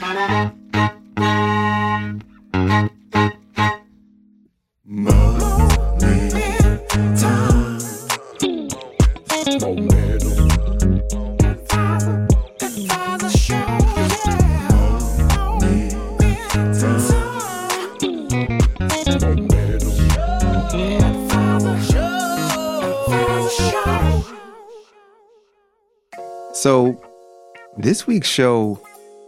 So, this week's show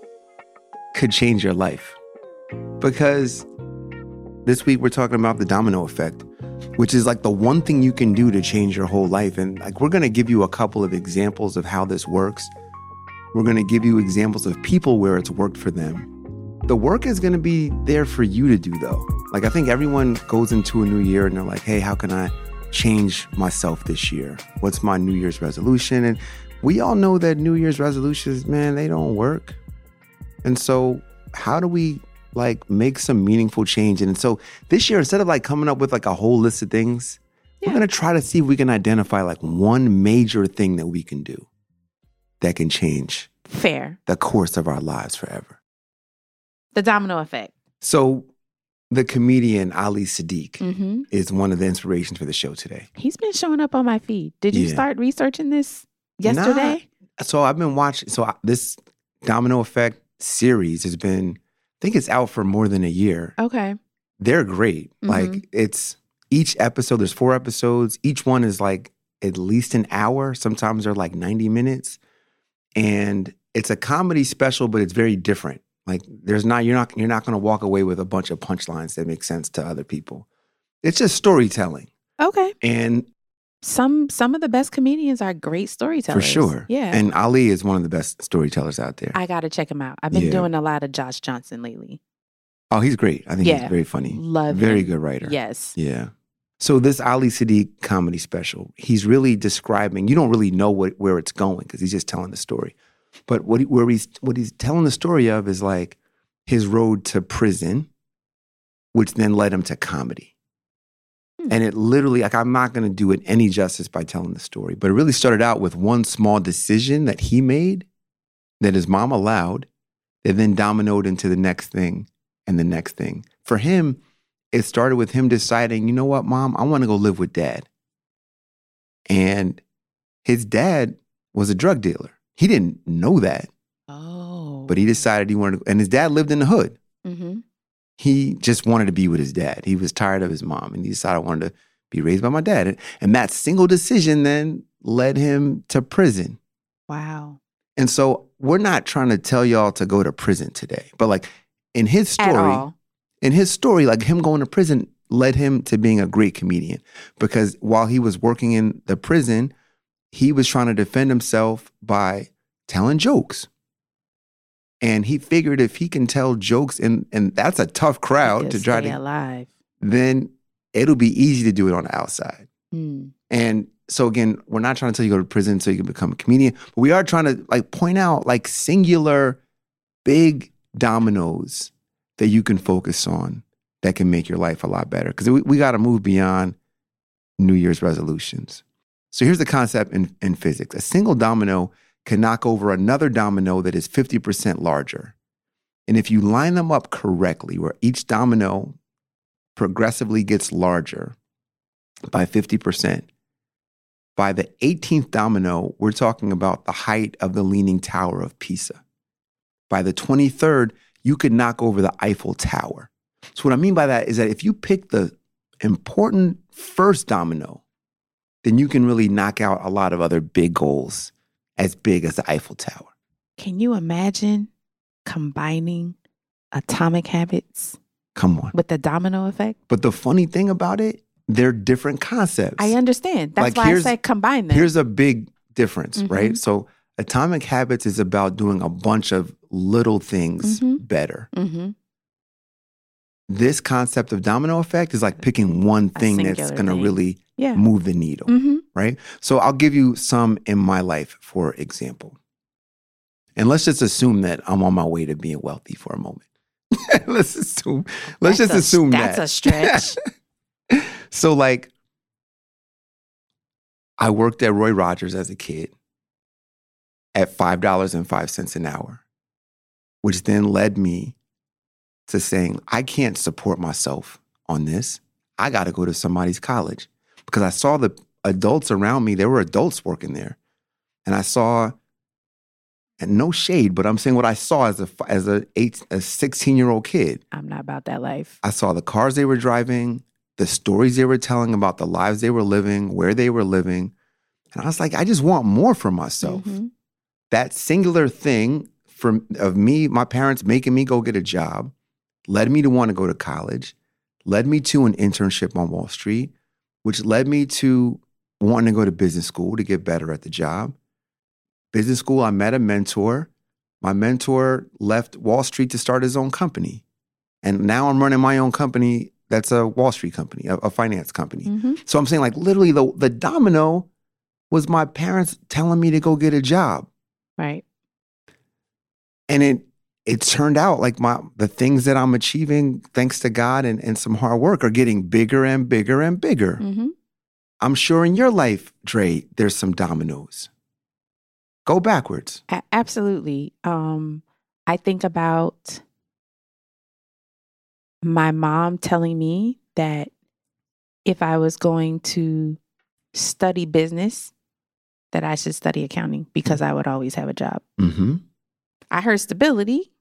could change your life because this week we're talking about the domino effect, which is like the one thing you can do to change your whole life. And like, we're going to give you a couple of examples of how this works. We're going to give you examples of people where it's worked for them. The work is going to be there for you to do, though. Like, I think everyone goes into a new year and they're like, hey, how can I change myself this year? What's my New Year's resolution? And we all know that New Year's resolutions, man, they don't work. And so how do we like make some meaningful change? And so this year, instead of like coming up with like a whole list of things, we're going to try to see if we can identify like one major thing that we can do that can change the course of our lives forever. The domino effect. So the comedian Ali Siddiq is one of the inspirations for the show today. He's been showing up on my feed. Did you start researching this yesterday? So I've been watching. So this domino effect series has been, I think it's out for more than a year. Okay. They're great. Like, it's each episode, there's 4 episodes. Each one is like at least an hour. Sometimes they're like 90 minutes. And it's a comedy special, but it's very different. Like, you're not going to walk away with a bunch of punchlines that make sense to other people. It's just storytelling. Okay. And some of the best comedians are great storytellers. For sure. Yeah. And Ali is one of the best storytellers out there. I got to check him out. I've been doing a lot of Josh Johnson lately. Oh, he's great. I think he's very funny. Love him. Very good writer. Yes. Yeah. So this Ali Siddiq comedy special, he's really describing, you don't really know where it's going because he's just telling the story. But what he's telling the story of is like his road to prison, which then led him to comedy. And it literally, like, I'm not going to do it any justice by telling the story, but it really started out with one small decision that he made that his mom allowed, that then dominoed into the next thing and the next thing. For him, it started with him deciding, you know what, Mom, I want to go live with Dad. And his dad was a drug dealer. He didn't know that. Oh. But he decided he wanted to, and his dad lived in the hood. Mm-hmm. He just wanted to be with his dad. He was tired of his mom, and he decided, I wanted to be raised by my dad. And that single decision then led him to prison. Wow. And so we're not trying to tell y'all to go to prison today. But like in his story, like him going to prison led him to being a great comedian. Because while he was working in the prison, he was trying to defend himself by telling jokes. And he figured if he can tell jokes, and that's a tough crowd to try to alive, then it'll be easy to do it on the outside. Mm. And so again, we're not trying to tell you to go to prison so you can become a comedian, but we are trying to like point out like singular big dominoes that you can focus on that can make your life a lot better. Because we got to move beyond New Year's resolutions. So here's the concept in physics. A single domino can knock over another domino that is 50% larger. And if you line them up correctly, where each domino progressively gets larger by 50%, by the 18th domino, we're talking about the height of the Leaning Tower of Pisa. By the 23rd, you could knock over the Eiffel Tower. So what I mean by that is that if you pick the important first domino, then you can really knock out a lot of other big goals as big as the Eiffel Tower. Can you imagine combining Atomic Habits with the domino effect? But the funny thing about it, they're different concepts. I understand. That's why I said combine them. Here's a big difference, right? So Atomic Habits is about doing a bunch of little things better. Mm-hmm. This concept of domino effect is like picking one thing that's going to really move the needle, right? So I'll give you some in my life, for example. And let's just assume that I'm on my way to being wealthy for a moment. Let's assume that. That's a stretch. So like, I worked at Roy Rogers as a kid at $5.05 an hour. which then led me to saying, I can't support myself on this. I got to go to somebody's college, because I saw the adults around me. There were adults working there. And I saw, and no shade, but I'm saying what I saw as a 16-year-old kid. I'm not about that life. I saw the cars they were driving, the stories they were telling about the lives they were living, where they were living. And I was like, I just want more for myself. Mm-hmm. That singular thing of me, my parents making me go get a job, led me to want to go to college, led me to an internship on Wall Street, which led me to wanting to go to business school to get better at the job. Business school, I met a mentor. My mentor left Wall Street to start his own company. And now I'm running my own company that's a Wall Street company, a finance company. Mm-hmm. So I'm saying, like, literally the domino was my parents telling me to go get a job. Right. And it turned out like the things that I'm achieving, thanks to God and some hard work, are getting bigger and bigger and bigger. Mm-hmm. I'm sure in your life, Dre, there's some dominoes. Go backwards. Absolutely. I think about my mom telling me that if I was going to study business, that I should study accounting because I would always have a job. Mm-hmm. I heard stability.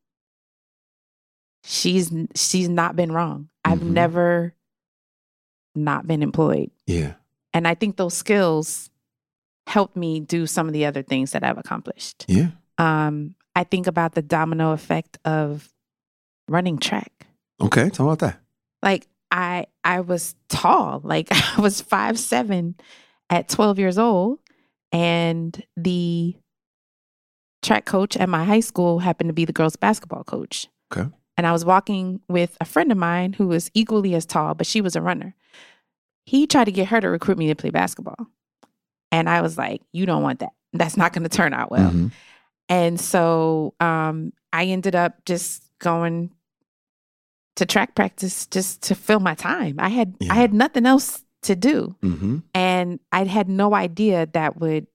She's not been wrong. I've never not been employed. Yeah. And I think those skills helped me do some of the other things that I've accomplished. Yeah. I think about the domino effect of running track. Okay, tell me about that. Like I was tall. Like I was 5'7" at 12 years old. And the track coach at my high school happened to be the girls' basketball coach. Okay. And I was walking with a friend of mine who was equally as tall, but she was a runner. He tried to get her to recruit me to play basketball. And I was like, you don't want that. That's not going to turn out well. Mm-hmm. And so I ended up just going to track practice just to fill my time. I had nothing else to do. Mm-hmm. And I had no idea that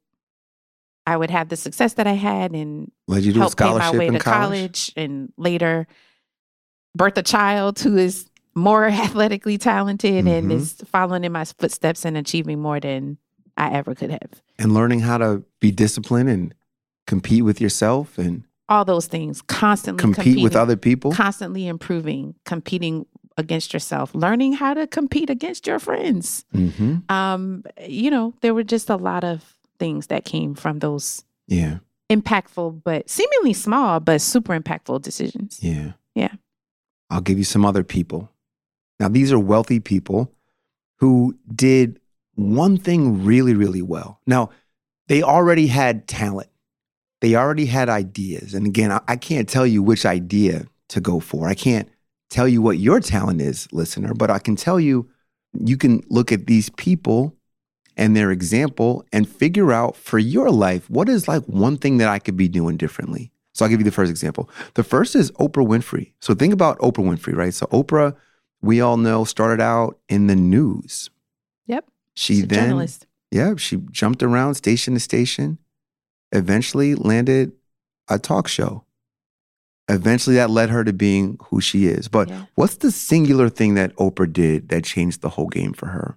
I would have the success that I had and led you to help a pay scholarship my way in to college and later birth a child who is more athletically talented and is following in my footsteps and achieving more than I ever could have. And learning how to be disciplined and compete with yourself and all those things, constantly compete with other people, constantly improving, competing against yourself, learning how to compete against your friends. Mm-hmm. There were just a lot of things that came from those impactful, but seemingly small, but super impactful decisions. Yeah. Yeah. I'll give you some other people. Now, these are wealthy people who did one thing really, really well. Now, they already had talent. They already had ideas. And again, I can't tell you which idea to go for. I can't tell you what your talent is, listener, but I can tell you, you can look at these people and their example and figure out for your life, what is like one thing that I could be doing differently? So I'll give you the first example. The first is Oprah Winfrey. So think about Oprah Winfrey, right? So Oprah, we all know, started out in the news. Yep. She's a journalist. Yeah, she jumped around station to station, eventually landed a talk show. Eventually that led her to being who she is. But what's the singular thing that Oprah did that changed the whole game for her?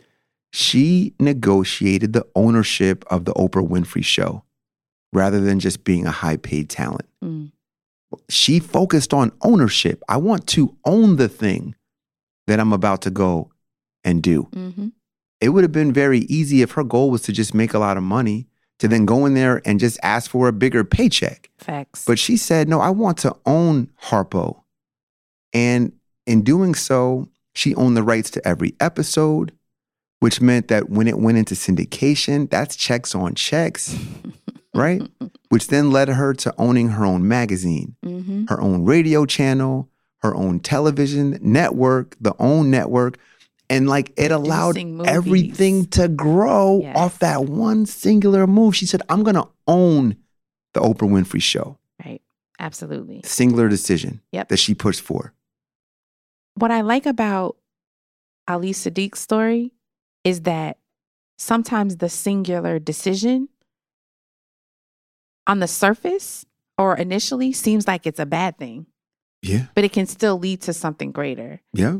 She negotiated the ownership of the Oprah Winfrey Show rather than just being a high-paid talent. She focused on ownership. I want to own the thing that I'm about to go and do. Mm-hmm. It would have been very easy if her goal was to just make a lot of money to then go in there and just ask for a bigger paycheck. Facts. But she said, no, I want to own Harpo. And in doing so, she owned the rights to every episode, which meant that when it went into syndication, that's checks on checks, right? Which then led her to owning her own magazine, her own radio channel, her own television network, the own network. And like it allowed everything to grow off that one singular move. She said, I'm going to own the Oprah Winfrey Show. Right. Absolutely. Singular decision that she pushed for. What I like about Ali Sadiq's story is that sometimes the singular decision on the surface or initially seems like it's a bad thing. Yeah. But it can still lead to something greater. Yeah.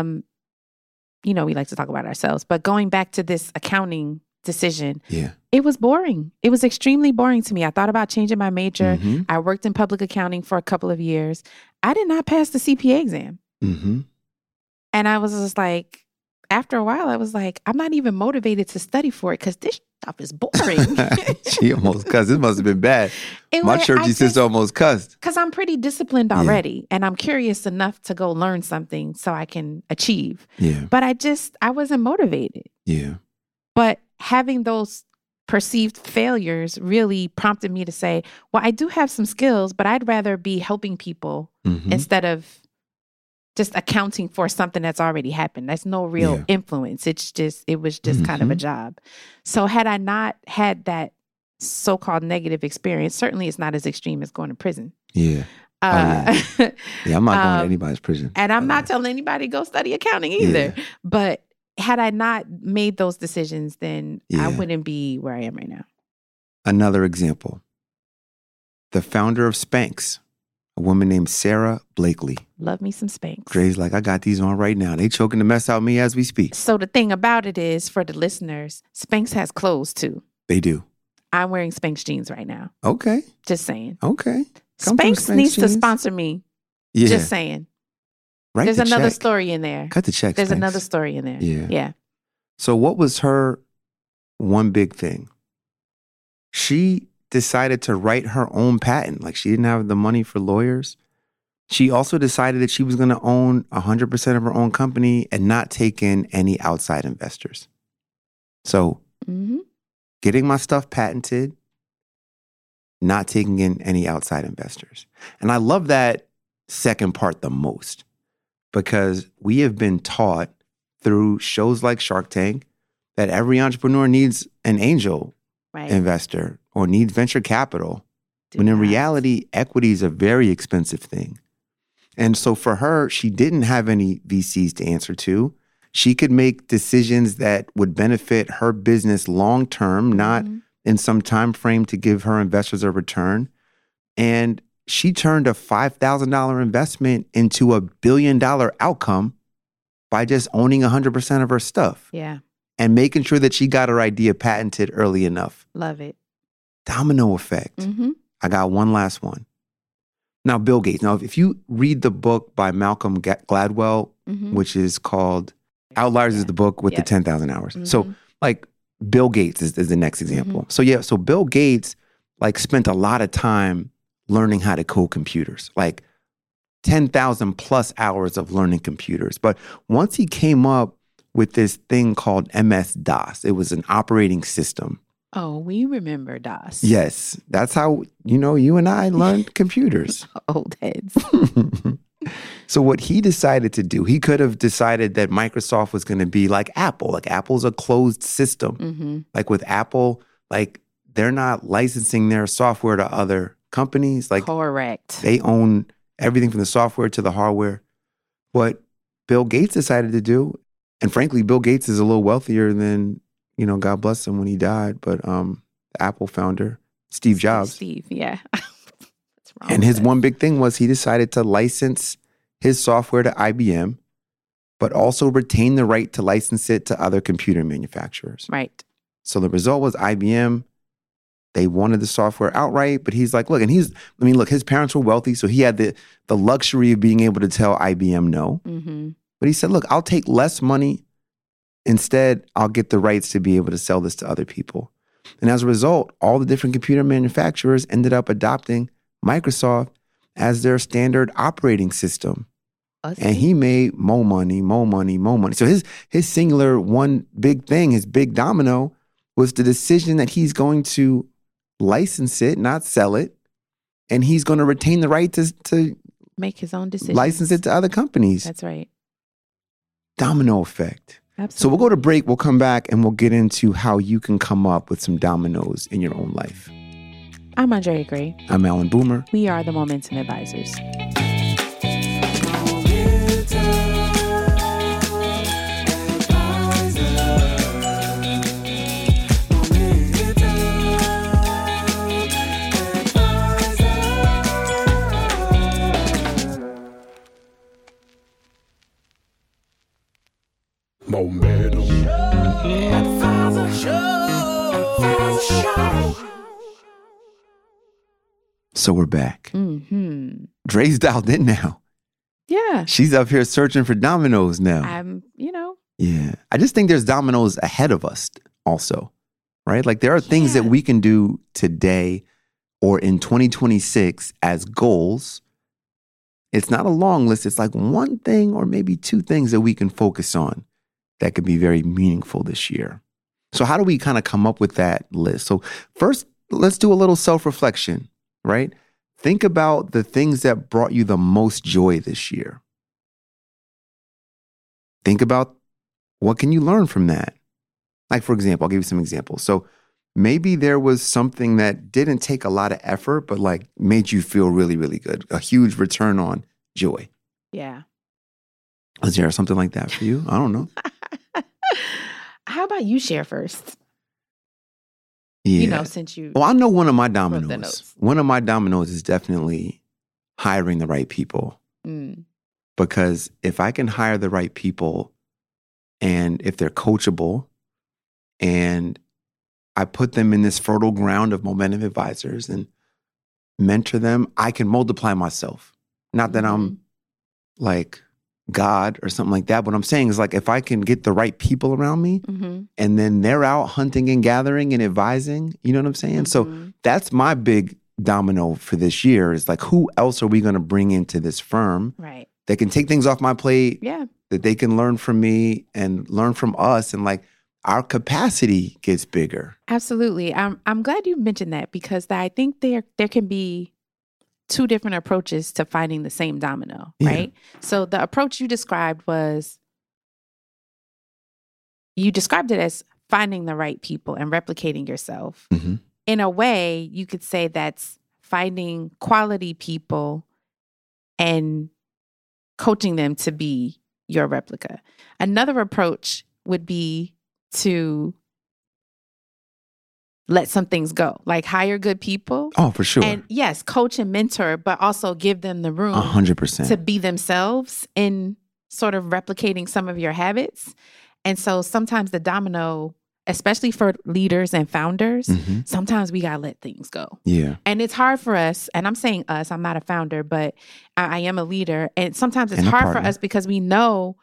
We like to talk about ourselves, but going back to this accounting decision, Yeah. it was boring. It was extremely boring to me. I thought about changing my major. Mm-hmm. I worked in public accounting for a couple of years. I did not pass the CPA exam. Mm-hmm. And I was just like, after a while, I was like, I'm not even motivated to study for it because this stuff is boring. She almost cussed. This must have been bad. My like, churchy sister almost cussed. Because I'm pretty disciplined already, and I'm curious enough to go learn something so I can achieve. Yeah. But I wasn't motivated. Yeah. But having those perceived failures really prompted me to say, well, I do have some skills, but I'd rather be helping people instead of just accounting for something that's already happened. That's no real influence. It was just kind of a job. So had I not had that so-called negative experience, certainly it's not as extreme as going to prison. Yeah. Yeah, I'm not going to anybody's prison. And I'm not telling anybody to go study accounting either. Yeah. But had I not made those decisions, then I wouldn't be where I am right now. Another example. The founder of Spanx, a woman named Sarah Blakely. Love me some Spanx. Dre's like, I got these on right now. They choking the mess out of me as we speak. So the thing about it is, for the listeners, Spanx has clothes too. They do. I'm wearing Spanx jeans right now. Okay. Just saying. Okay. Spanx needs to sponsor me. Yeah. Just saying. Write There's the another check. story in there. Cut the check, There's Spanx. another story in there. Yeah. So what was her one big thing? She decided to write her own patent. Like, she didn't have the money for lawyers. She also decided that she was going to own 100% of her own company and not take in any outside investors. So getting my stuff patented, not taking in any outside investors. And I love that second part the most, because we have been taught through shows like Shark Tank that every entrepreneur needs an angel investor or needs venture capital. When in reality, equity is a very expensive thing. And so for her, she didn't have any VCs to answer to. She could make decisions that would benefit her business long term, not in some time frame to give her investors a return. And she turned a $5,000 investment into $1 billion outcome by just owning 100% of her stuff. Yeah. And making sure that she got her idea patented early enough. Love it. Domino effect. I got one last one. Now, Bill Gates. Now, if you read the book by Malcolm Gladwell, which is called Outliers is the book with the 10,000 hours. So like Bill Gates is the next example. So Bill Gates like spent a lot of time learning how to code computers, like 10,000 plus hours of learning computers. But once he came up with this thing called MS-DOS, it was an operating system. Oh, we remember DOS. Yes. That's how, you and I learned computers. Old heads. So what he decided to do, he could have decided that Microsoft was going to be like Apple. Like, Apple's a closed system. Like with Apple, like they're not licensing their software to other companies. Like, correct. They own everything from the software to the hardware. What Bill Gates decided to do, and frankly, Bill Gates is a little wealthier than, God bless him when he died, but Apple founder, Steve Jobs. Steve, yeah. And his one big thing was he decided to license his software to IBM, but also retain the right to license it to other computer manufacturers. Right. So the result was IBM, they wanted the software outright, but he's like, look, and his parents were wealthy, so he had the luxury of being able to tell IBM no. But he said, look, I'll take less money. Instead, I'll get the rights to be able to sell this to other people. And as a result, all the different computer manufacturers ended up adopting Microsoft as their standard operating system. And he made more money. So his singular one big thing, his big domino, was the decision that he's going to license it, not sell it. And he's going to retain the right to make his own decisions. License it to other companies. That's right. Domino effect. Absolutely. So we'll go to break. We'll come back and we'll get into how you can come up with some dominoes in your own life. I'm Andrea Gray. I'm Alan Boomer. We are the Momentum Advisors. Momentum. So we're back. Mm-hmm. Dre's dialed in now. Yeah. She's up here searching for dominoes now. I'm, Yeah. I just think there's dominoes ahead of us also, right? Like there are things that we can do today or in 2026 as goals. It's not a long list. It's like one thing or maybe two things that we can focus on that could be very meaningful this year. So how do we kind of come up with that list? So first, let's do a little self-reflection, right? Think about the things that brought you the most joy this year. Think about what can you learn from that? Like, for example, I'll give you some examples. So maybe there was something that didn't take a lot of effort, but like made you feel really, really good. A huge return on joy. Yeah. Is there something like that for you? I don't know. How about you share first? Yeah. Since you... Well, I know one of my the dominoes. notes. One of my dominoes is definitely hiring the right people. Mm. Because if I can hire the right people and if they're coachable and I put them in this fertile ground of momentum advisors and mentor them, I can multiply myself. Not that I'm like God or something like that. What I'm saying is like if I can get the right people around me and then they're out hunting and gathering and advising, you know what I'm saying? So that's my big domino for this year is like who else are we going to bring into this firm Right. that can take things off my plate, Yeah. that they can learn from me and learn from us and like our capacity gets bigger. Absolutely. I'm glad you mentioned that because I think there can be two different approaches to finding the same domino, right? So the approach you described it as finding the right people and replicating yourself. Mm-hmm. In a way, you could say that's finding quality people and coaching them to be your replica. Another approach would be to let some things go, like hire good people. Oh, for sure. And yes, coach and mentor, but also give them the room 100% to be themselves in sort of replicating some of your habits. And so sometimes the domino, especially for leaders and founders, sometimes we got to let things go. Yeah. And it's hard for us, and I'm saying us, I'm not a founder, but I am a leader. And sometimes it's And a hard for partner. us because we know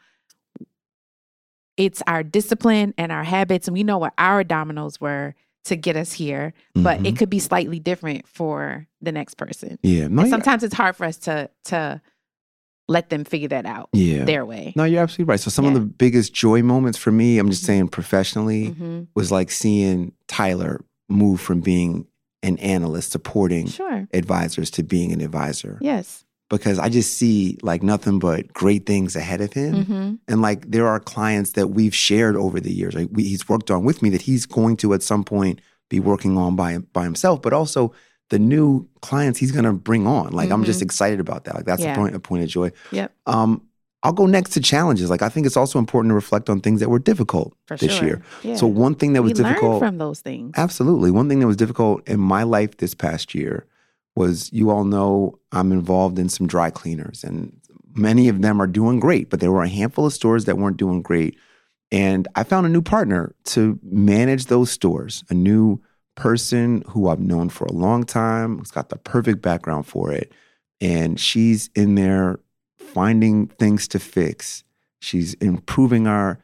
it's our discipline and our habits, and we know what our dominoes were to get us here, but it could be slightly different for the next person. Yeah. No, And sometimes it's hard for us to let them figure that out their way. No, you're absolutely right. So some of the biggest joy moments for me, I'm just saying professionally, was like seeing Tyler move from being an analyst supporting advisors to being an advisor. Yes. Because I just see like nothing but great things ahead of him. And like there are clients that we've shared over the years. Like he's worked on with me that he's going to at some point be working on by himself, but also the new clients he's going to bring on. Like I'm just excited about that. Like that's a point of joy. Yep. I'll go next to challenges. Like I think it's also important to reflect on things that were difficult this year. Yeah. So one thing that was difficult from those things. Absolutely. One thing that was difficult in my life this past year was, you all know I'm involved in some dry cleaners and many of them are doing great, but there were a handful of stores that weren't doing great. And I found a new partner to manage those stores, a new person who I've known for a long time, who's got the perfect background for it. And she's in there finding things to fix. She's improving our,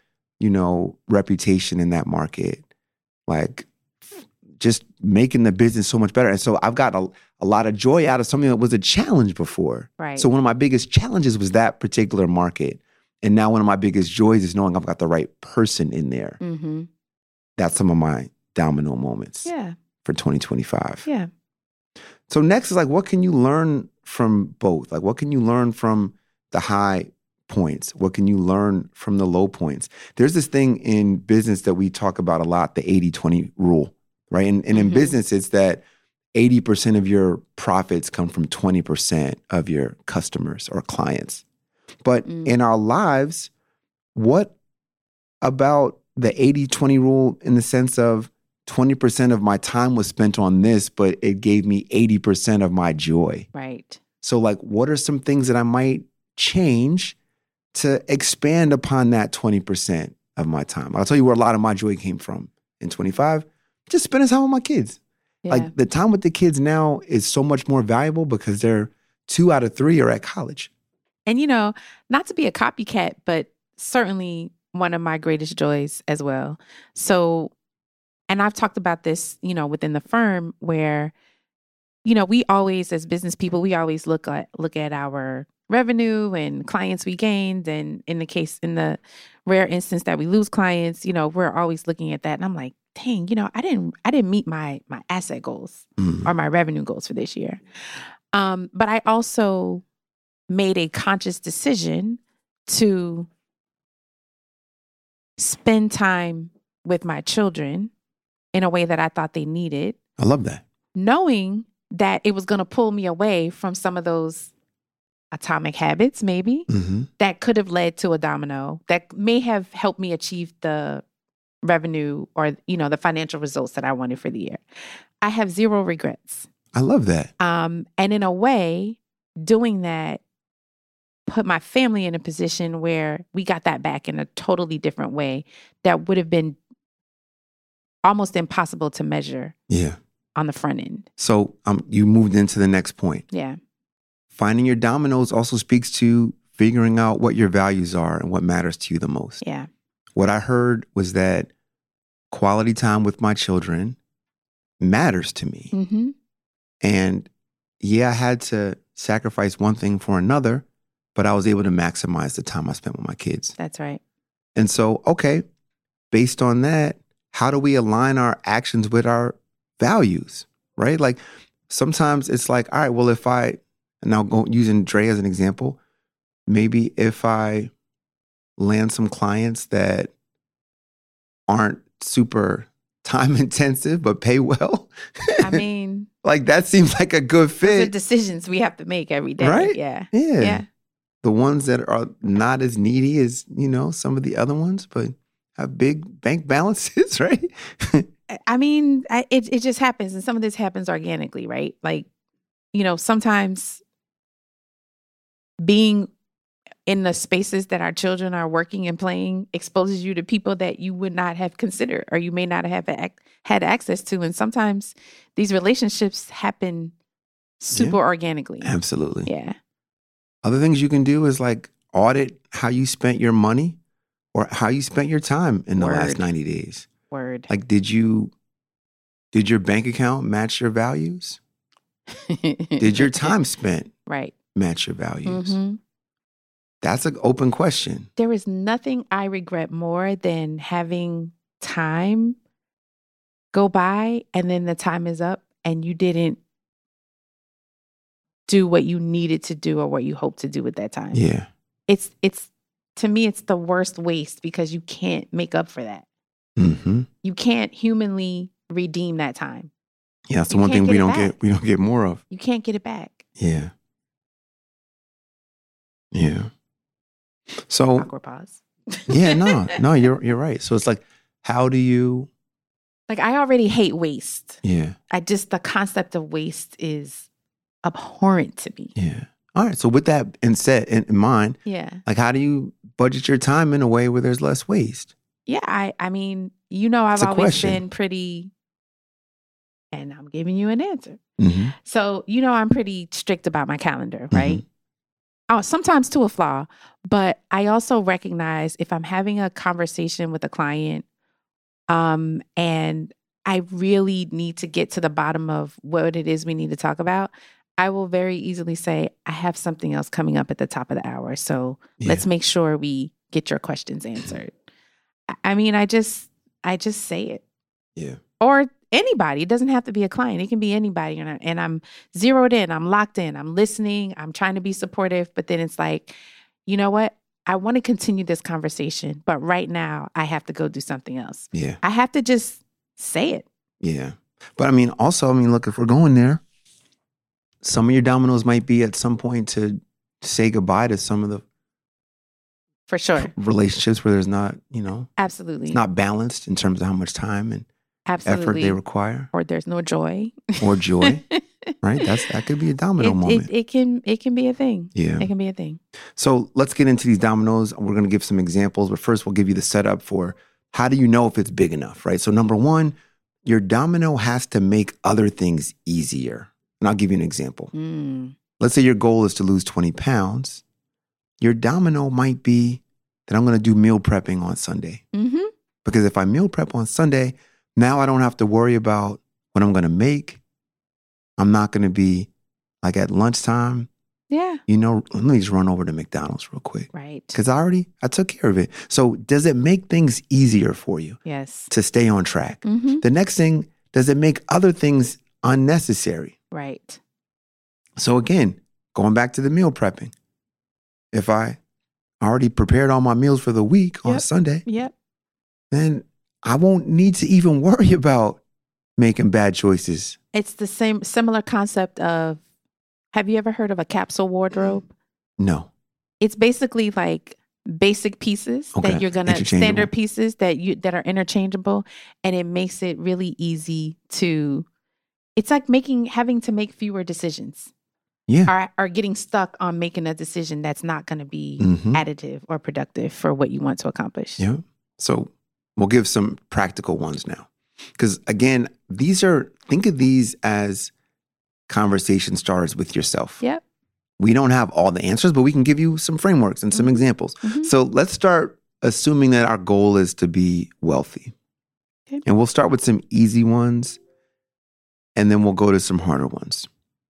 reputation in that market. Like just making the business so much better. And so I've got a lot of joy out of something that was a challenge before. Right. So one of my biggest challenges was that particular market. And now one of my biggest joys is knowing I've got the right person in there. That's some of my domino moments for 2025. Yeah. So next is like, what can you learn from both? Like, what can you learn from the high points? What can you learn from the low points? There's this thing in business that we talk about a lot, the 80-20 rule, right? And in business, it's that 80% of your profits come from 20% of your customers or clients. But in our lives, what about the 80-20 rule in the sense of 20% of my time was spent on this, but it gave me 80% of my joy? Right. So like, what are some things that I might change to expand upon that 20%? of my time. I'll tell you where a lot of my joy came from in 25, just spending time with my kids. Yeah. Like the time with the kids now is so much more valuable because they're 2 out of 3 are at college. And, not to be a copycat, but certainly one of my greatest joys as well. So, and I've talked about this, within the firm where, we always, as business people, we always look at our revenue and clients we gained. And in the rare instance that we lose clients, we're always looking at that. And I'm like, dang, I didn't meet my asset goals or my revenue goals for this year. But I also made a conscious decision to spend time with my children in a way that I thought they needed. I love that. Knowing that it was going to pull me away from some of those atomic habits, maybe, that could have led to a domino that may have helped me achieve the revenue or, the financial results that I wanted for the year. I have zero regrets. I love that. And in a way, doing that put my family in a position where we got that back in a totally different way that would have been almost impossible to measure on the front end. So you moved into the next point. Yeah. Finding your dominoes also speaks to figuring out what your values are and what matters to you the most. Yeah. What I heard was that quality time with my children matters to me. Mm-hmm. And I had to sacrifice one thing for another, but I was able to maximize the time I spent with my kids. That's right. And so, okay, based on that, how do we align our actions with our values, right? Like sometimes it's like, all right, well, if I, and I'll go using Dre as an example, maybe if I land some clients that aren't super time intensive, but pay well. I mean, like that seems like a good fit. Those are decisions we have to make every day. Right? Yeah. Yeah. The ones that are not as needy as, some of the other ones, but have big bank balances, right? I mean, it just happens. And some of this happens organically, right? Like, sometimes being in the spaces that our children are working and playing exposes you to people that you would not have considered or you may not have had access to. And sometimes these relationships happen super organically. Absolutely. Yeah. Other things you can do is like audit how you spent your money or how you spent your time in the last 90 days. Word. Like, did your bank account match your values? Did your time spent match your values? Mm-hmm. That's an open question. There is nothing I regret more than having time go by and then the time is up and you didn't do what you needed to do or what you hoped to do with that time. Yeah. It's to me, it's the worst waste because you can't make up for that. Mm-hmm. You can't humanly redeem that time. Yeah, that's the one thing we don't get more of. You can't get it back. Yeah. Yeah. So awkward pause. Yeah, no, you're right. So it's like, how do you? Like, I already hate waste. Yeah. The concept of waste is abhorrent to me. Yeah. All right. So with that in mind, like, how do you budget your time in a way where there's less waste? Yeah, I mean, I've always been pretty, and I'm giving you an answer. Mm-hmm. So, I'm pretty strict about my calendar, right? Mm-hmm. Oh, sometimes to a flaw, but I also recognize if I'm having a conversation with a client, and I really need to get to the bottom of what it is we need to talk about, I will very easily say, I have something else coming up at the top of the hour. So let's make sure we get your questions answered. I mean, I just say it. Yeah. Or anybody. It doesn't have to be a client. It can be anybody. And I'm zeroed in. I'm locked in. I'm listening. I'm trying to be supportive. But then it's like, you know what? I want to continue this conversation. But right now, I have to go do something else. Yeah. I have to just say it. Yeah. But look, if we're going there, some of your dominoes might be at some point to say goodbye to some of the for sure relationships where there's not, absolutely, it's not balanced in terms of how much time and effort they require, or there's no joy, right? That could be a domino moment. It can be a thing. Yeah, it can be a thing. So let's get into these dominoes. We're going to give some examples, but first we'll give you the setup for how do you know if it's big enough, right? So number one, your domino has to make other things easier. And I'll give you an example. Let's say your goal is to lose 20 pounds. Your domino might be that I'm going to do meal prepping on Sunday. Because if I meal prep on Sunday, now I don't have to worry about what I'm going to make. I'm not going to be like at lunchtime. Yeah. Let me just run over to McDonald's real quick. Right. Because I took care of it. So does it make things easier for you? Yes. To stay on track? The next thing, does it make other things unnecessary? Right. So again, going back to the meal prepping, if I already prepared all my meals for the week on Sunday, then I won't need to even worry about making bad choices. It's the similar concept of, have you ever heard of a capsule wardrobe? No. It's basically like basic pieces that you're going to, standard pieces that are interchangeable. And it makes it really easy it's like having to make fewer decisions. Yeah. Or getting stuck on making a decision that's not going to be additive or productive for what you want to accomplish. Yeah. So we'll give some practical ones now. Because again, think of these as conversation starters with yourself. Yep. We don't have all the answers, but we can give you some frameworks and some examples. So let's start assuming that our goal is to be wealthy. Okay. And we'll start with some easy ones, and then we'll go to some harder ones.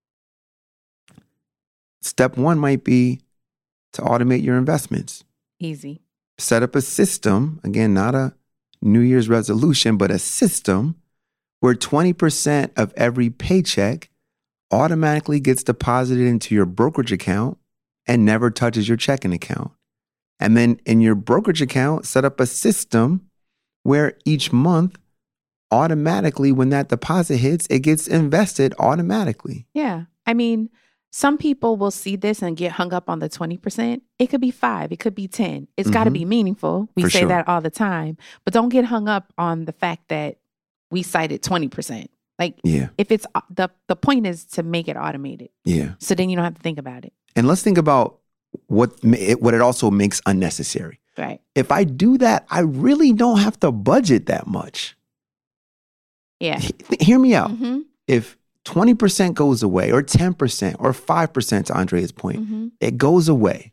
Step one might be to automate your investments. Easy. Set up a system, again, not a New Year's resolution, but a system where 20% of every paycheck automatically gets deposited into your brokerage account and never touches your checking account. And then in your brokerage account, set up a system where each month, automatically, when that deposit hits, it gets invested automatically. Yeah. I mean, some people will see this and get hung up on the 20%. It could be 5, it could be 10. It's got to be meaningful. We say that all the time, but don't get hung up on the fact that we cited 20%. Like, if it's the point is to make it automated. Yeah. So then you don't have to think about it. And let's think about what it also makes unnecessary. Right. If I do that, I really don't have to budget that much. Yeah. Hear me out. If 20% goes away, or 10%, or 5%, to Andrea's point, it goes away,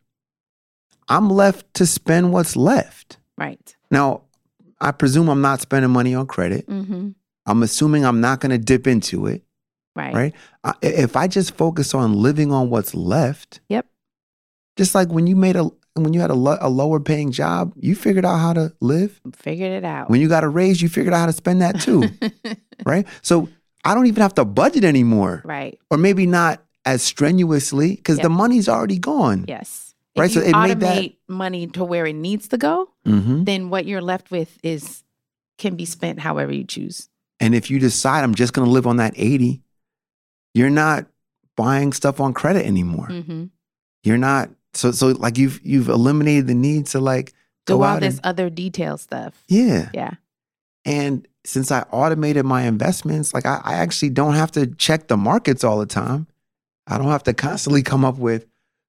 I'm left to spend what's left. Right. Now, I presume I'm not spending money on credit. I'm assuming I'm not going to dip into it. Right. If I just focus on living on what's left. Yep. Just like when you had a lower paying job, you figured out how to live. Figured it out. When you got a raise, you figured out how to spend that too. Right. So I don't even have to budget anymore. Right. Or maybe not as strenuously because the money's already gone. Yes. Right. If you automate money to where it needs to go, then what you're left with can be spent however you choose. And if you decide I'm just going to live on that 80, you're not buying stuff on credit anymore. You're not. So like you've eliminated the need to like do all this other detail stuff. Yeah. Yeah. And since I automated my investments, like I actually don't have to check the markets all the time. I don't have to constantly come up with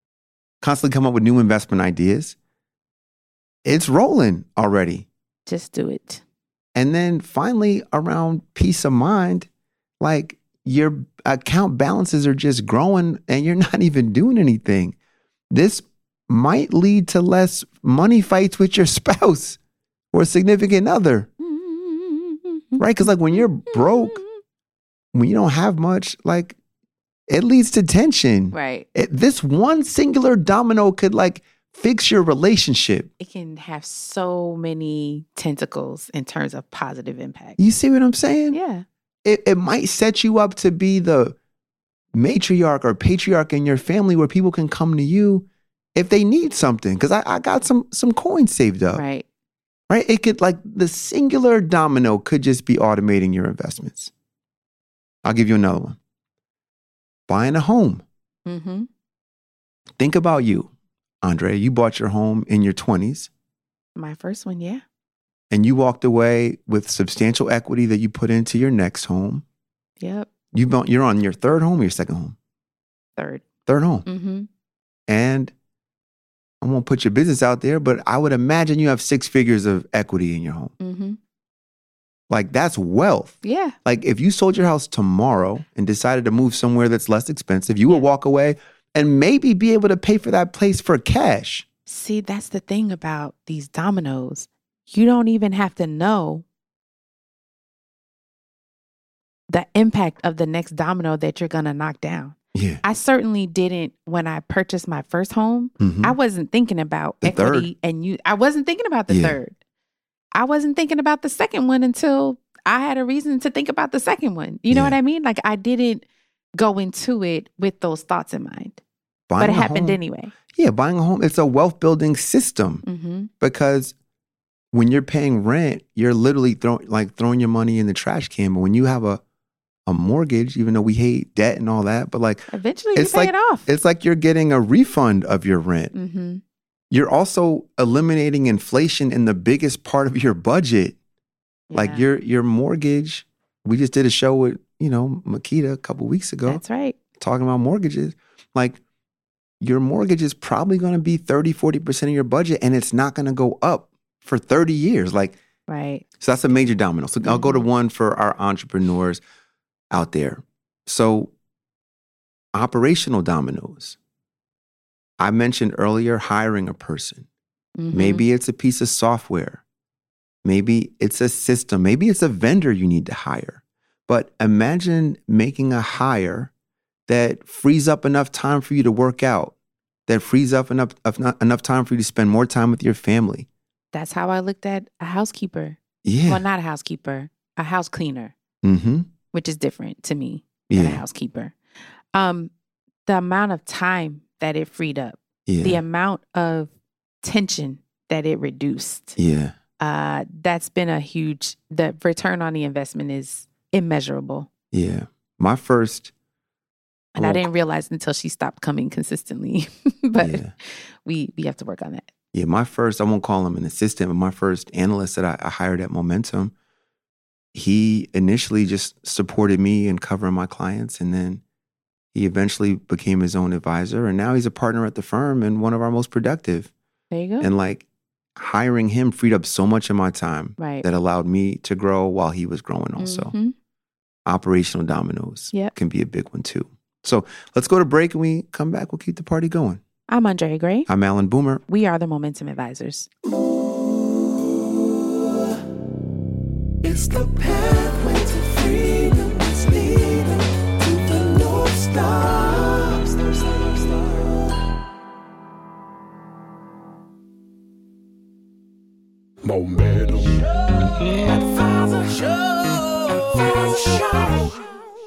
new investment ideas. It's rolling already. Just do it. And then finally, around peace of mind, like your account balances are just growing and you're not even doing anything. This might lead to less money fights with your spouse or significant other. Right? Because like when you're broke, when you don't have much, like it leads to tension. Right. This one singular domino could like fix your relationship. It can have so many tentacles in terms of positive impact. You see what I'm saying? Yeah. It might set you up to be the matriarch or patriarch in your family where people can come to you if they need something. Because I got some coins saved up. Right. Right? It could like the singular domino could just be automating your investments. I'll give you another one. Buying a home. Think about you, Andrea. You bought your home in your 20s. My first one, yeah. And you walked away with substantial equity that you put into your next home. Yep. You're on your third home or your second home? Third home. And I won't put your business out there, but I would imagine you have 6 figures of equity in your home. Mm-hmm. Like, that's wealth. Yeah. Like, if you sold your house tomorrow and decided to move somewhere that's less expensive, you would walk away and maybe be able to pay for that place for cash. See, that's the thing about these dominoes. You don't even have to know the impact of the next domino that you're going to knock down. Yeah. I certainly didn't when I purchased my first home. Mhm. I wasn't thinking about The equity I wasn't thinking about the third. I wasn't thinking about the second one until I had a reason to think about the second one. You know what I mean? Like, I didn't go into it with those thoughts in mind. But it happened anyway. Yeah, buying a home, it's a wealth building system. Mm-hmm. Because when you're paying rent, you're literally throwing your money in the trash can. But when you have a mortgage, even though we hate debt and all that, but like eventually you pay it off. It's like you're getting a refund of your rent. Mm-hmm. You're also eliminating inflation in the biggest part of your budget. Yeah. Like your mortgage. We just did a show with, Makita a couple weeks ago. That's right. Talking about mortgages. Like, your mortgage is probably going to be 30, 40% of your budget, and it's not going to go up for 30 years. Like, right. So that's a major domino. So I'll go to one for our entrepreneurs out there. So operational dominoes. I mentioned earlier hiring a person. Mm-hmm. Maybe it's a piece of software. Maybe it's a system. Maybe it's a vendor you need to hire. But imagine making a hire that frees up enough time for you to work out, that frees up enough time for you to spend more time with your family. That's how I looked at a housekeeper. Yeah. Well, not a housekeeper, a house cleaner, which is different to me than a housekeeper. The amount of time that it freed up, the amount of tension that it reduced. That's been the return on the investment is immeasurable. Yeah. My first... And I didn't realize until she stopped coming consistently. But we have to work on that. Yeah, my first, I won't call him an assistant, but my first analyst that I hired at Momentum, he initially just supported me in covering my clients. And then he eventually became his own advisor. And now he's a partner at the firm and one of our most productive. There you go. And like, hiring him freed up so much of my time that allowed me to grow while he was growing also. Mm-hmm. Operational dominoes can be a big one too. So let's go to break, and we come back. We'll keep the party going. I'm Andrea Gray. I'm Alan Boomer. We are the Momentum Advisors. It's the pathway to freedom. It's leading to the North Star. Momentum. Advisor Show.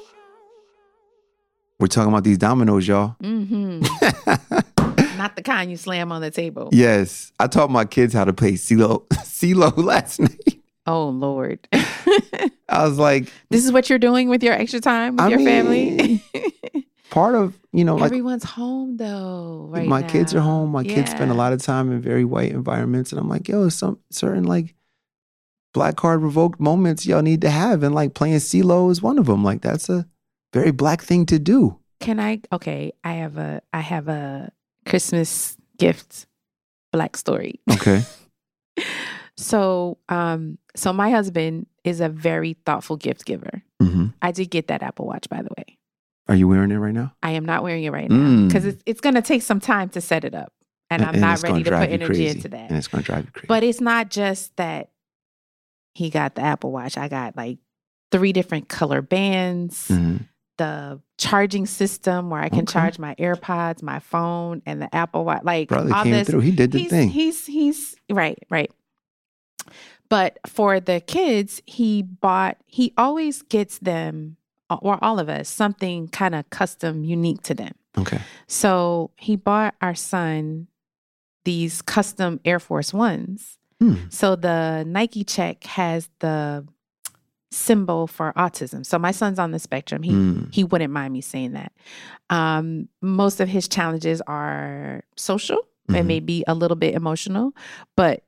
We're talking about these dominoes, y'all. Mm-hmm. Not the kind you slam on the table. Yes. I taught my kids how to play CeeLo last night. Oh, Lord. I was like... This is what you're doing with your extra time with your family? Part of, everyone's home, though, right my now. Kids are home. My kids spend a lot of time in very white environments. And I'm like, some certain, like, black card revoked moments y'all need to have. And, like, playing CeeLo is one of them. Like, that's a very black thing to do. I have a Christmas gift black story. Okay. So my husband is a very thoughtful gift giver. Mm-hmm. I did get that Apple Watch, by the way. Are you wearing it right now? I am not wearing it right now because it's going to take some time to set it up. And I'm not ready to put energy into that. And it's going to drive you crazy. But it's not just that he got the Apple Watch. I got like 3 different color bands. Mm-hmm. The charging system where I can charge my AirPods, my phone, and the Apple Watch. Like, brother all came this, through. He did the thing. He's right. But for the kids, he always gets them, or all of us, something kind of custom, unique to them. Okay. So he bought our son these custom Air Force Ones. So the Nike check has the symbol for autism. So my son's on the spectrum. He wouldn't mind me saying that. Most of his challenges are social and maybe a little bit emotional, but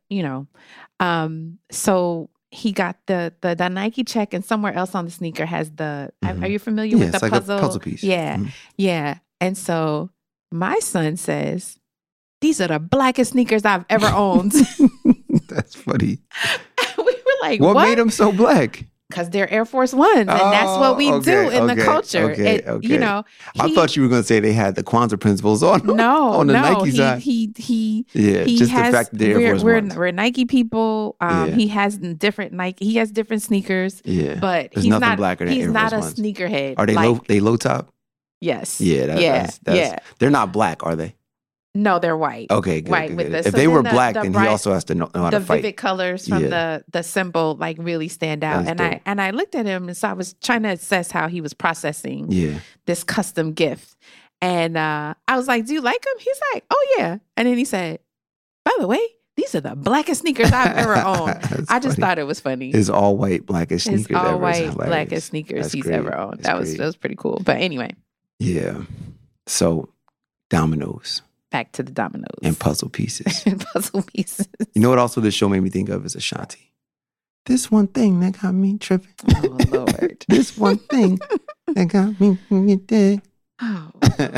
so he got the Nike check, and somewhere else on the sneaker has the. Are you familiar with the like puzzle? A puzzle piece. Yeah, yeah. And so my son says, these are the blackest sneakers I've ever owned. That's funny. We were like, What what? made them so black? Because they're Air Force Ones, and that's what we do in the culture. Okay. You know, I thought you were going to say they had the Kwanzaa principles on. no, on the no, Nike side. He Just the fact that they're Air Force Ones. We're Nike people. Yeah. He has different Nike. He has different sneakers. Yeah, but there's he's nothing not blacker than he's Air not Force a Ones. sneakerhead. Are they like, low top? Yes. Yeah, that's they're not black, are they? No, they're white. Okay, good. White good, with good. the If they were the black, then bright, he also has to know how to the fight. vivid colors from the symbol like really stand out. That's and dope. I looked at him, and so I was trying to assess how he was processing Yeah. this custom gift. And I was like, "Do you like him?" He's like, "Oh yeah." And then he said, "By the way, these are the blackest sneakers I've ever owned." I just thought it was funny. His all white blackest His sneakers. all ever is white hilarious. blackest sneakers That's he's great. ever owned. That's That was pretty cool. But anyway, Yeah. So, dominoes back to the dominoes and puzzle pieces. and puzzle pieces. You know what also this show made me think of is Ashanti. This one thing that got me tripping. Oh Lord. This one thing that got me when you did. Oh.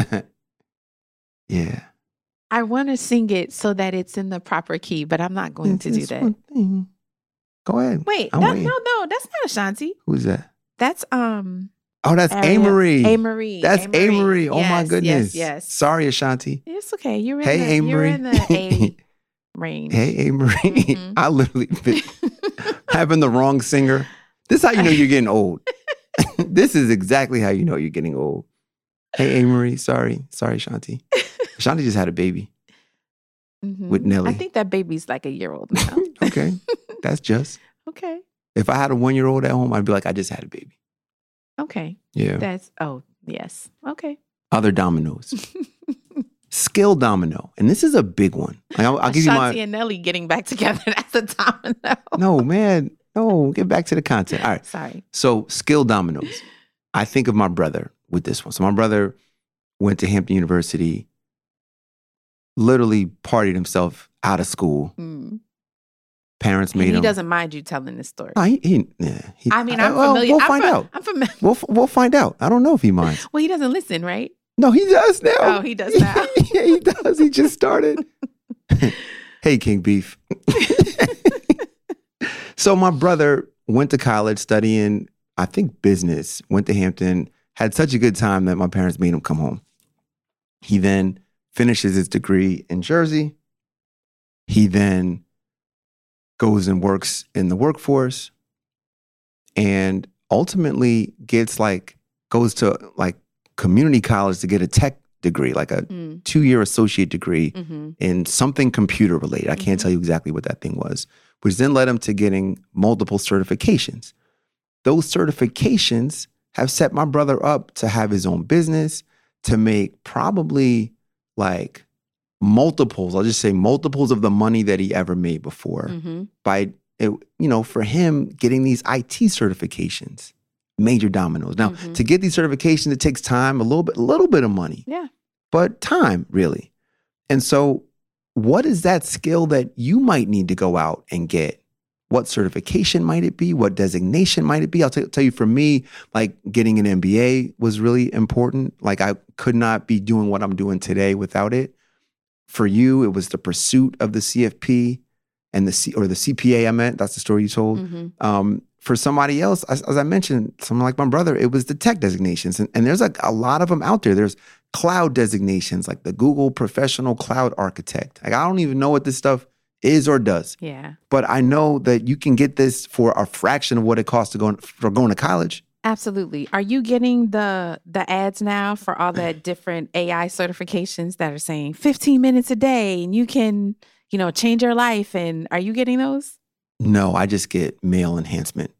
Yeah. I want to sing it so that it's in the proper key, but I'm not going to do This that. one thing. Go ahead. Wait, I'm no, waiting. no, that's not Ashanti. Who's that? That's Oh, that's Ariel- Amory. Amory. That's Amory. Oh my Yes, goodness. Yes. Sorry, Ashanti. It's okay. You're in Hey, the, Amory. You're in the A range. Hey, Amory. Mhm. I literally been having the wrong singer. This is how you know you're getting old. This is exactly how you know you're getting old. Hey, Amory. Sorry, Ashanti. Ashanti just had a baby Mhm. with Nelly. I think that baby's like a year old now. Okay, that's just. Okay. If I had a 1-year-old at home, I'd be like, I just had a baby. Okay. Yeah. Yes. Okay. Other dominoes. Skill domino. And this is a big one. Like, I'll give you Ashanti my. and Nelly getting back together. That's a domino. No, man. No, get back to the content. All right. Sorry. So, skill dominoes. I think of my brother with this one. So, my brother went to Hampton University, literally partied himself out of school. Mm. Parents And made he him. doesn't mind you telling this story. No, he I mean, I'm well, familiar. We'll find out. I'm familiar. We'll find out. I don't know if he minds. Well, he doesn't listen, right? No, he does now. Oh, he does now. Yeah, he does. He just started. Hey, King Beef. So my brother went to college studying, I think, business, went to Hampton, had such a good time that my parents made him come home. He then finishes his degree in Jersey. He then goes and works in the workforce and ultimately goes to community college to get a tech degree, like a 2-year associate degree Mm-hmm. in something computer related. I can't tell you exactly what that thing was, which then led him to getting multiple certifications. Those certifications have set my brother up to have his own business, to make probably like multiples, I'll just say multiples of the money that he ever made before Mm-hmm. by, for him getting these IT certifications, major dominoes. Now, Mhm. to get these certifications, it takes time, a little bit of money, Yeah. but time really. And so what is that skill that you might need to go out and get? What certification might it be? What designation might it be? I'll tell you, for me, like getting an MBA was really important. Like I could not be doing what I'm doing today without it. For you, it was the pursuit of the CFP and the CPA. I meant that's the story you told. Mm-hmm. For somebody else, as I mentioned, someone like my brother, it was the tech designations, and there's a lot of them out there. There's cloud designations, like the Google Professional Cloud Architect. Like I don't even know what this stuff is or does. Yeah. But I know that you can get this for a fraction of what it costs going to college. Absolutely. Are you getting the ads now for all the different AI certifications that are saying 15 minutes a day and you can, change your life? And are you getting those? No, I just get male enhancement.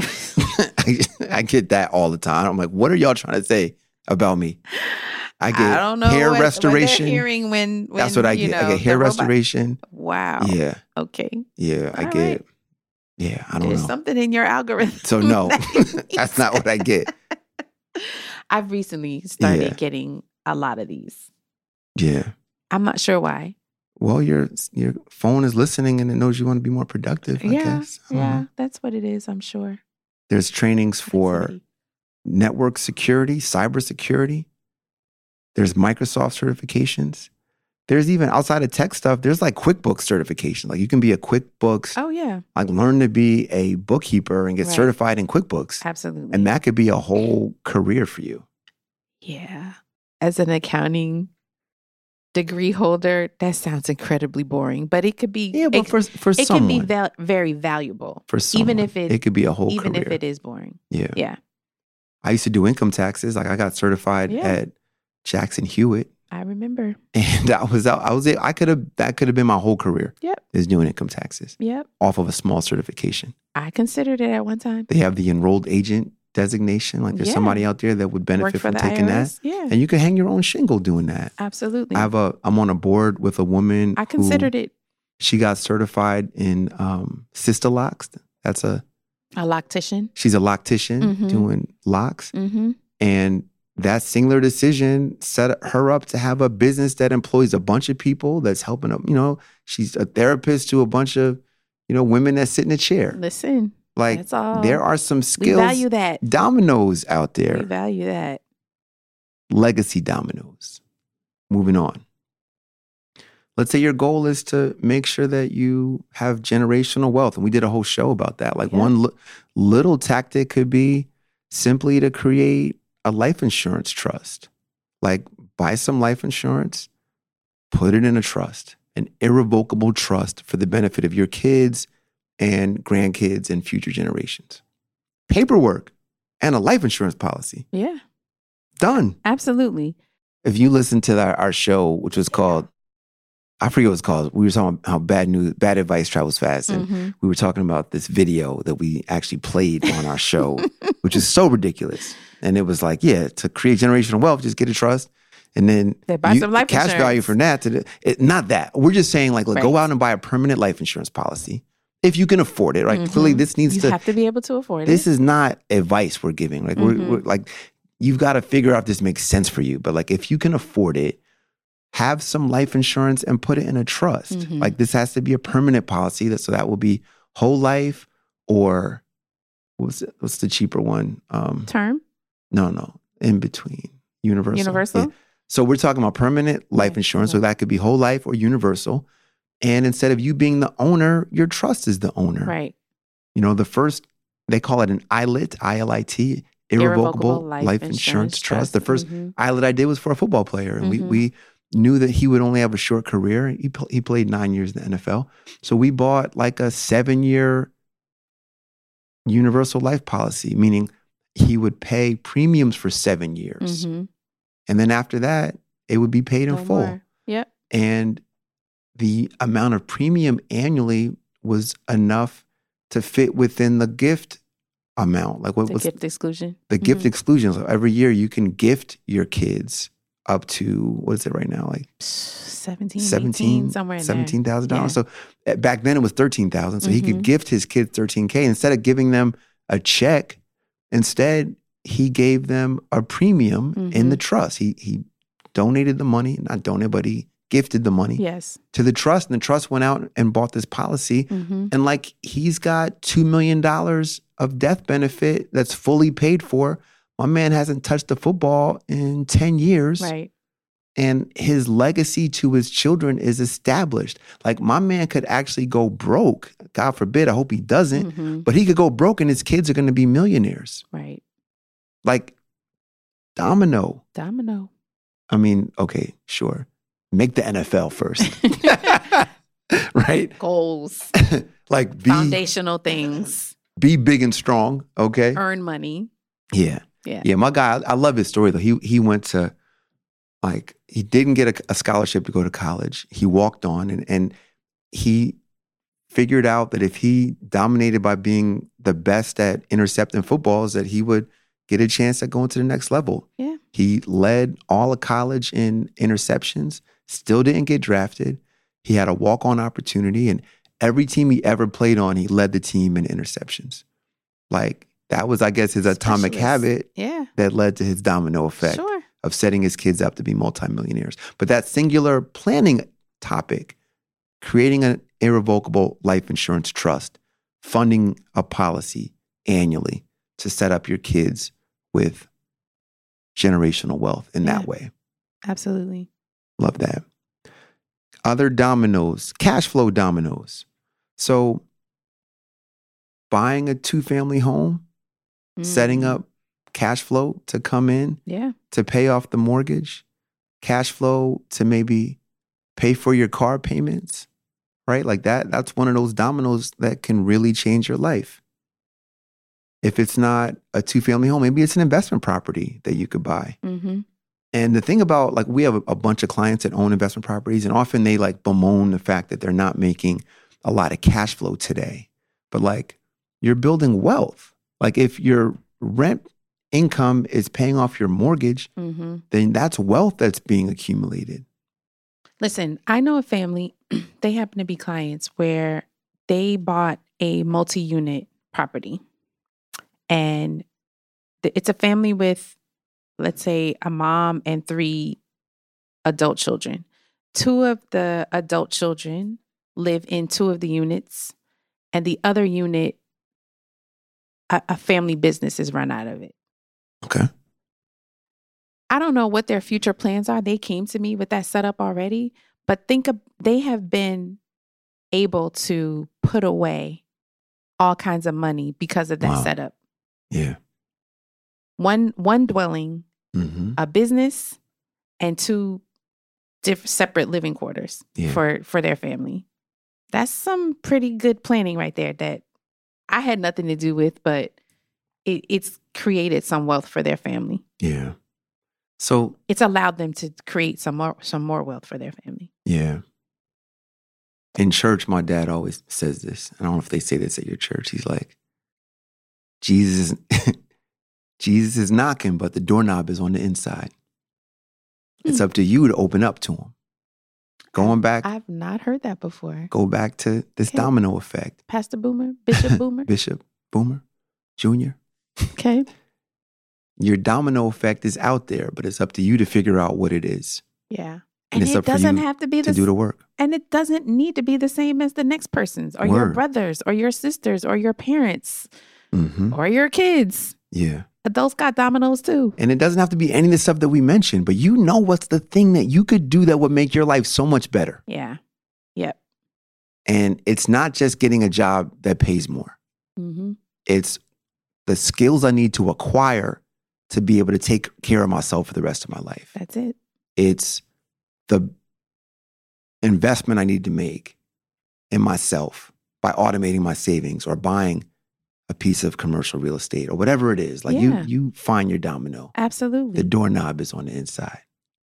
I get that all the time. I'm like, what are y'all trying to say about me? I get I don't know hair what restoration. they're hearing when That's what I get. I get hair the robot- restoration. Wow. Yeah. Okay. Yeah. I All get. right. Yeah. I don't There's know. something in your algorithm. So no, that you that's not what I get. I've recently started Yeah. getting a lot of these. Yeah. I'm not sure why. Well, your phone is listening and it knows you want to be more productive, I guess. I don't Yeah, know. that's what it is, I'm sure. There's trainings for Activity. network security, cybersecurity. There's Microsoft certifications. there's even outside of tech stuff, there's like QuickBooks certification. Like you can be a QuickBooks, Oh, yeah. like learn to be a bookkeeper and get Right. certified in QuickBooks. Absolutely. And that could be a whole career for you. Yeah. As an accounting degree holder, that sounds incredibly boring, but it could be. Yeah, but for it can someone, be very valuable. for someone, even if it could be a whole even career. if it is boring. Yeah. Yeah. I used to do income taxes. Like I got certified Yeah. at Jackson Hewitt. I remember. And that could have been my whole career. Yep. Is doing income taxes Yep. off of a small certification. I considered it at one time. They have the enrolled agent designation. Like there's Yeah. somebody out there that would benefit Work for from the taking IRS. that. Yeah. And you can hang your own shingle doing that. Absolutely. I'm on a board with a woman. I considered it She got certified in Sistalocks. a loctician. She's a loctician Mhm. doing locks. Mm-hmm. And that singular decision set her up to have a business that employs a bunch of people that's helping them. You know, she's a therapist to a bunch of, women that sit in a chair. Listen, Like that's all. there are some We skills, value that. dominoes out We there, value that. legacy dominoes. Moving on. Let's say your goal is to make sure that you have generational wealth. And we did a whole show about that. Like Yeah. one little tactic could be simply to create a life insurance trust. Like buy some life insurance, put it in a trust, an irrevocable trust for the benefit of your kids and grandkids and future generations. Paperwork and a life insurance policy. Yeah. Done. Absolutely. If you listen to our show, which was called, I forget what it's called. We were talking about how bad advice travels fast. And Mhm. we were talking about this video that we actually played on our show, which is so ridiculous. And it was like, yeah, to create generational wealth, just get a trust. And then They buy some life cash value insurance. from that. Not that. We're just saying like, look, go Right. out and buy a permanent life insurance policy if you can afford it, right? Mhm. Clearly this needs You to, have to be able to afford this it. is not advice we're giving. Like we're like, you've got to figure out if this makes sense for you. But like, if you can afford it, have some life insurance and put it in a trust. Mhm. Like this has to be a permanent policy so that will be whole life or what's the cheaper one? Term? No, in between. Universal. Universal? Yeah. So we're talking about permanent life Right. insurance. So that could be whole life or universal. And instead of you being the owner, your trust is the owner. Right. The first, they call it an ILIT, I-L-I-T, irrevocable life insurance trust. The first Mhm. ILIT I did was for a football player. And Mhm. we knew that he would only have a short career. He played 9 years in the NFL. So we bought like a 7-year universal life policy, meaning he would pay premiums for 7 years. Mhm. And then after that, it would be paid in No full. more. Yep. And the amount of premium annually was enough to fit within the gift amount. Like The what's gift exclusion. the gift Mhm. exclusion? So every year you can gift your kids up to, what is it right now? Like 17, 17, 18, somewhere in $17,000. Yeah. So back then it was $13,000. So he could Mhm. gift his kids $13K. Instead of giving them a check, instead he gave them a premium in the trust. He donated the money, not donated, but he gifted the money there. Yes. to the trust. And the trust went out and bought this policy. Mhm. And like he's got $2 million of death benefit that's fully paid for. My man hasn't touched the football in 10 years. Right. And his legacy to his children is established. Like my man could actually go broke. God forbid, I hope he doesn't. Mhm. But he could go broke and his kids are going to be millionaires. Right. Like domino. Domino. I mean, okay, sure. Make the NFL first. Right? Goals. Like Foundational things. be big and strong, okay? Earn money. Yeah. Yeah. Yeah, my guy, I love his story though. He went to, like, he didn't get a scholarship to go to college. He walked on and he figured out that if he dominated by being the best at intercepting footballs, that he would get a chance at going to the next level. Yeah. He led all of college in interceptions, still didn't get drafted. He had a walk-on opportunity, and every team he ever played on, he led the team in interceptions. Like, that was, I guess, his atomic Specialist. habit Yeah. that led to his domino effect Sure. of setting his kids up to be multimillionaires. But that singular planning topic, creating an irrevocable life insurance trust, funding a policy annually to set up your kids with generational wealth in Yeah. that way. Absolutely. Love that. other dominoes, cash flow dominoes. So buying a 2-family home, setting up cash flow to come in, Yeah. to pay off the mortgage, cash flow to maybe pay for your car payments, right? Like that's one of those dominoes that can really change your life. If it's not a 2-family home, maybe it's an investment property that you could buy. Mm-hmm. And the thing about, like, we have a bunch of clients that own investment properties, and often they like bemoan the fact that they're not making a lot of cash flow today. But like, you're building wealth. Like, if your rent income is paying off your mortgage, Mm-hmm. then that's wealth that's being accumulated. Listen, I know a family, they happen to be clients where they bought a multi-unit property. And it's a family with, let's say, a mom and 3 adult children. 2 of the adult children live in 2 of the units, and the other unit, a family business is run out of it. Okay. I don't know what their future plans are. They came to me with that setup already, but they have been able to put away all kinds of money because of that Wow. setup. Yeah. One dwelling, Mm-hmm. a business, and 2 separate living quarters Yeah. for their family. That's some pretty good planning right there that I had nothing to do with, but it's created some wealth for their family. Yeah. So, It's allowed them to create some more wealth for their family. yeah. In church, my dad always says this. I don't know if they say this at your church. He's like, Jesus is knocking, but the doorknob is on the inside. It's up to you to open up to him. Going back, I've not heard that before. go back to this Okay. domino effect. Pastor Boomer, Bishop Boomer. Bishop Boomer Jr. Okay. Your domino effect is out there, but it's up to you to figure out what it is Yeah. And And it's it up for doesn't you have to be to do the work. and it doesn't need to be the same as the next person's or your Word. brothers or your sisters or your parents Mm-hmm. or your kids. Yeah. Adults got dominoes too. And it doesn't have to be any of the stuff that we mentioned, but you know what's the thing that you could do that would make your life so much better. Yeah. Yep. And it's not just getting a job that pays more. Mm-hmm. It's the skills I need to acquire to be able to take care of myself for the rest of my life. That's it. It's the investment I need to make in myself by automating my savings or buying a piece of commercial real estate or whatever it is. Like Yeah. you find your domino. Absolutely. The doorknob is on the inside.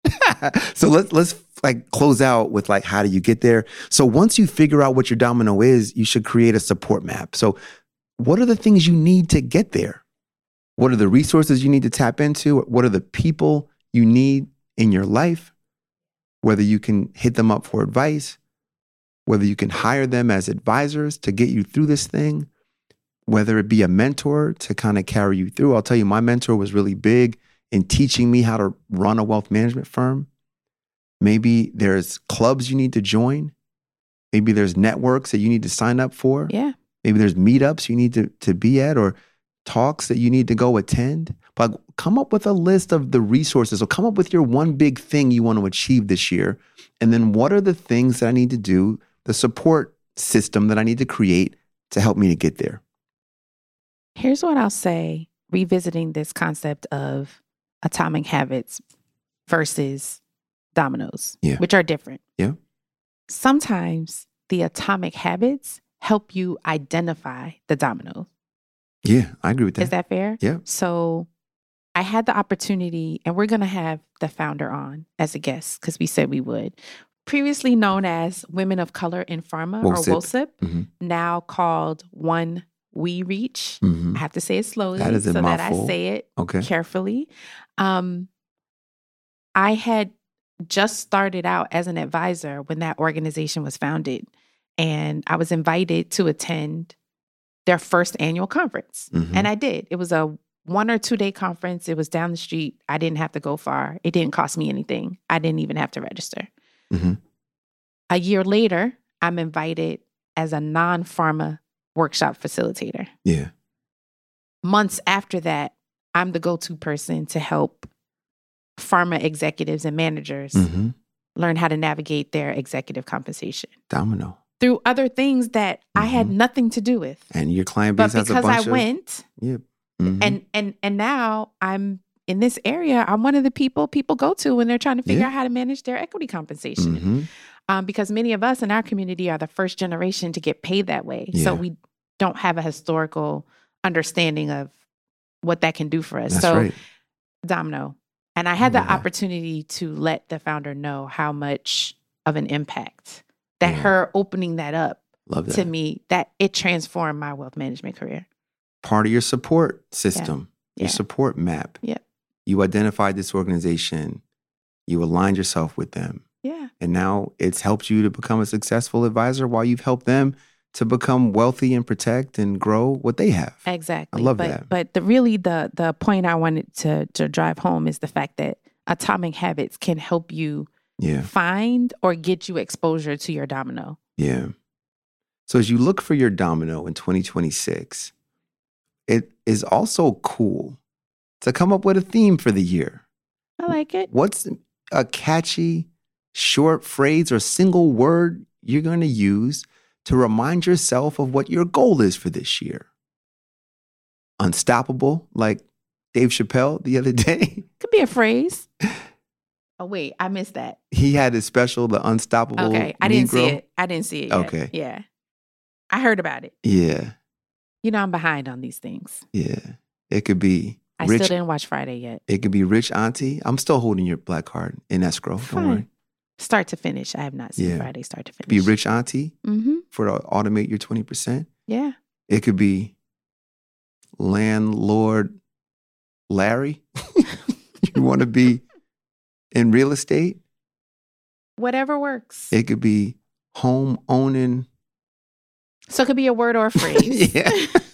So let's like close out with like, how do you get there? So once you figure out what your domino is, you should create a support map. So what are the things you need to get there? What are the resources you need to tap into? What are the people you need in your life? Whether you can hit them up for advice, whether you can hire them as advisors to get you through this thing, whether it be a mentor to kind of carry you through. I'll tell you, my mentor was really big in teaching me how to run a wealth management firm. Maybe there's clubs you need to join. Maybe there's networks that you need to sign up for. Yeah. Maybe there's meetups you need to be at or talks that you need to go attend. But come up with a list of the resources or come up with your one big thing you want to achieve this year. And then what are the things that I need to do, the support system that I need to create to help me to get there? Here's what I'll say, revisiting this concept of atomic habits versus dominoes, Yeah. which are different. Yeah. Sometimes the atomic habits help you identify the dominoes. Yeah, I agree with that. Is that fair? Yeah. So I had the opportunity, and we're going to have the founder on as a guest because we said we would. Previously known as Women of Color in Pharma or WOSIP. WOSIP, now called One We Reach. Mhm. I have to say it slowly That is a so that mouthful. I say it Okay. carefully. I had just started out as an advisor when that organization was founded, and I was invited to attend their first annual conference. Mhm. And I did. It was a 1 or 2 day conference. It was down the street. I didn't have to go far. It didn't cost me anything. I didn't even have to register. Mhm. A year later, I'm invited as a non-pharma workshop facilitator. Yeah. Months after that, I'm the go-to person to help pharma executives and managers Mhm. learn how to navigate their executive compensation Domino. through other things that I had nothing to do with. And your client But base has a because bunch I went, Yeah. Mhm. and now I'm in this area, I'm one of the people go to when they're trying to figure Yeah. out how to manage their equity compensation. Mhm. Because many of us in our community are the first generation to get paid that way. Yeah. So we don't have a historical understanding of what that can do for us. That's so right. Domino. And I had the love that. opportunity to let the founder know how much of an impact that Yeah. her opening that up Love that. to me, that it transformed my wealth management career. Part of your support system, your Yeah. support map. Yep. You identified this organization, you aligned yourself with them, Yeah. and now it's helped you to become a successful advisor while you've helped them to become wealthy and protect and grow what they have. Exactly. I love but, that. But the point I wanted to drive home is the fact that Atomic Habits can help you Yeah. find or get you exposure to your domino. Yeah. So as you look for your domino in 2026, it is also cool to come up with a theme for the year. I like it. What's a catchy short phrase or single word you're going to use to remind yourself of what your goal is for this year? Unstoppable, like Dave Chappelle the other day. Could be a phrase. Oh, wait, I missed that. He had his special, The Unstoppable Okay, I didn't see Negro. it. I didn't see it yet. Okay. Yeah. I heard about it. Yeah, You know, I'm behind on these things. yeah. It could be I rich. still didn't watch Friday yet. It could be rich auntie. I'm still holding your black card in escrow. Don't worry. Fine. Start to finish. I have not seen Yeah. Friday start to It could be finish. rich auntie Mm-hmm. for to automate your 20%. Yeah. It could be landlord Larry. You want to be in real estate? Whatever works. It could be home owning. So it could be a word or a phrase. Yeah.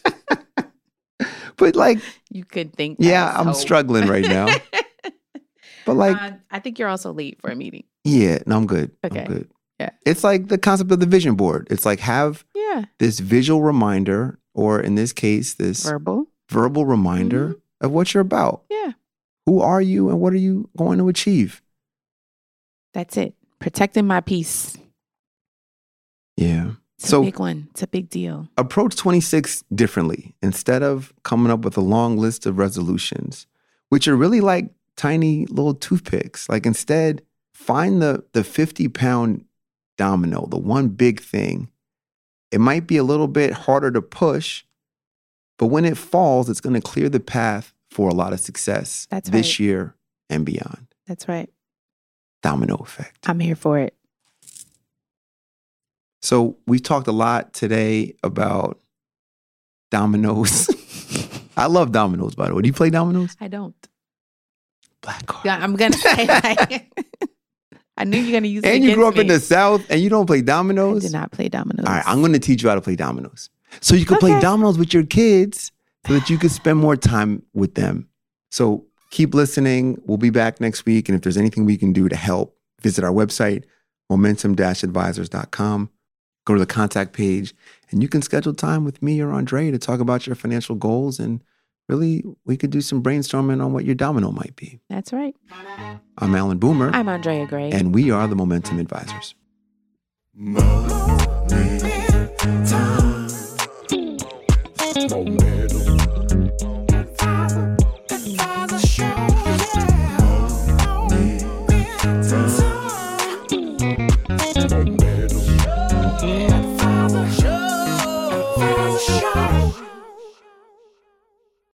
But like, You could think. yeah, as I'm hope. struggling right now. But like, I think you're also late for a meeting. yeah, no, I'm good. Okay. I'm good. Yeah. It's like the concept of the vision board. It's like have Yeah. this visual reminder, or in this case, this Verbal. verbal reminder Mm-hmm. of what you're about. Yeah. Who are you and what are you going to achieve? That's it. Protecting my peace. Yeah. It's So- a big one. It's a big deal. Approach 26 differently. Instead of coming up with a long list of resolutions, which are really like tiny little toothpicks, like instead find the 50-pound domino, the one big thing. It might be a little bit harder to push, but when it falls, it's going to clear the path for a lot of success That's this right. year and beyond. That's right. Domino effect. I'm here for it. So we talked a lot today about dominoes. I love dominoes, by the way. Do you play dominoes? I don't. Black card. Yeah, I'm gonna say like, I knew you're gonna use it. And you grew up against in me. the South and you don't play I dominoes? did not play dominoes. All right, I'm going to teach you how to play dominoes. So you can play Okay. dominoes with your kids so that you can spend more time with them. So keep listening. We'll be back next week. And if there's anything we can do to help, visit our website, momentum-advisors.com. Go to the contact page and you can schedule time with me or Andre to talk about your financial goals. And really, we could do some brainstorming on what your domino might be. That's right. I'm Alan Boomer, I'm Andrea Gray. and we are the Momentum Advisors. Show.